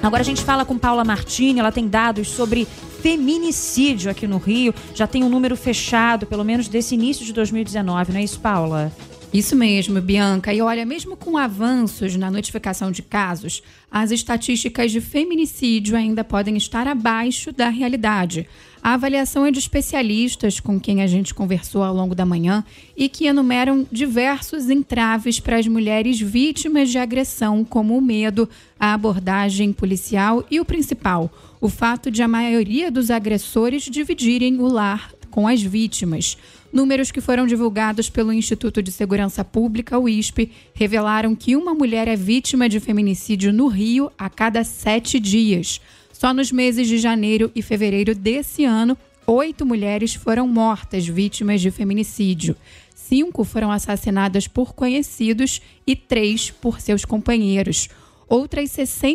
Agora a gente fala com Paula Martini, ela tem dados sobre feminicídio aqui no Rio. Já tem um número fechado, pelo menos desse início de 2019, não é isso, Paula? Isso mesmo, Bianca. E olha, mesmo com avanços na notificação de casos, as estatísticas de feminicídio ainda podem estar abaixo da realidade. A avaliação é de especialistas com quem a gente conversou ao longo da manhã e que enumeram diversos entraves para as mulheres vítimas de agressão, como o medo, a abordagem policial e o principal, o fato de a maioria dos agressores dividirem o lar com as vítimas. Números que foram divulgados pelo Instituto de Segurança Pública, o ISP, revelaram que uma mulher é vítima de feminicídio no Rio a cada 7 dias. Só nos meses de janeiro e fevereiro desse ano, 8 mulheres foram mortas vítimas de feminicídio. 5 foram assassinadas por conhecidos e 3 por seus companheiros. Outras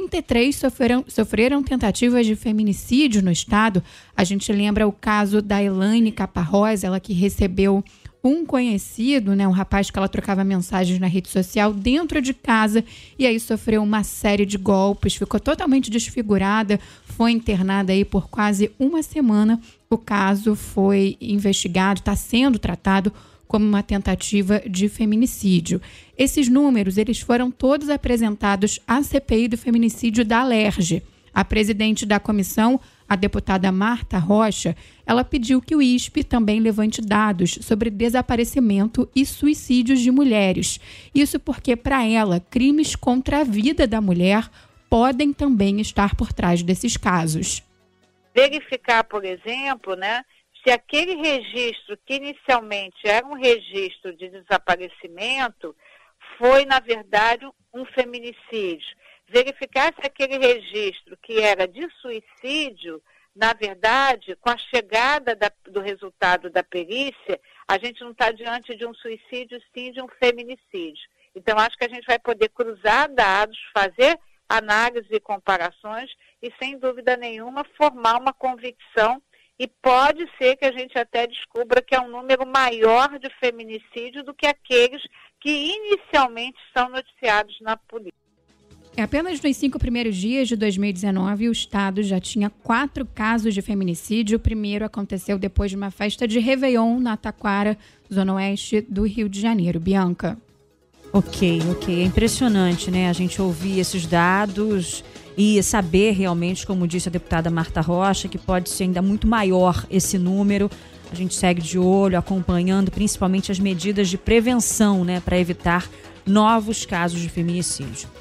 63 sofreram tentativas de feminicídio no estado. A gente lembra o caso da Elaine Caparrós, ela que recebeu um conhecido, um rapaz que ela trocava mensagens na rede social dentro de casa e aí sofreu uma série de golpes, ficou totalmente desfigurada, foi internada aí por quase uma semana. O caso foi investigado, está sendo tratado como uma tentativa de feminicídio. Esses números, eles foram todos apresentados à CPI do feminicídio da Alerj. A presidente da comissão, a deputada Marta Rocha, ela pediu que o ISP também levante dados sobre desaparecimento e suicídios de mulheres. Isso porque, para ela, crimes contra a vida da mulher podem também estar por trás desses casos. Verificar, por exemplo, se aquele registro, que inicialmente era um registro de desaparecimento, foi, na verdade, um feminicídio. Verificar se aquele registro, que era de suicídio, na verdade, com a chegada do resultado da perícia, a gente não está diante de um suicídio, sim de um feminicídio. Então, acho que a gente vai poder cruzar dados, fazer análise e comparações e, sem dúvida nenhuma, formar uma convicção. E pode ser que a gente até descubra que é um número maior de feminicídio do que aqueles que inicialmente são noticiados na polícia. Apenas nos 5 primeiros dias de 2019, o estado já tinha 4 casos de feminicídio. O primeiro aconteceu depois de uma festa de Réveillon na Taquara, zona oeste do Rio de Janeiro. Bianca. Ok. É impressionante, né? A gente ouvir esses dados e saber realmente, como disse a deputada Marta Rocha, que pode ser ainda muito maior esse número. A gente segue de olho, acompanhando principalmente as medidas de prevenção, para evitar novos casos de feminicídio.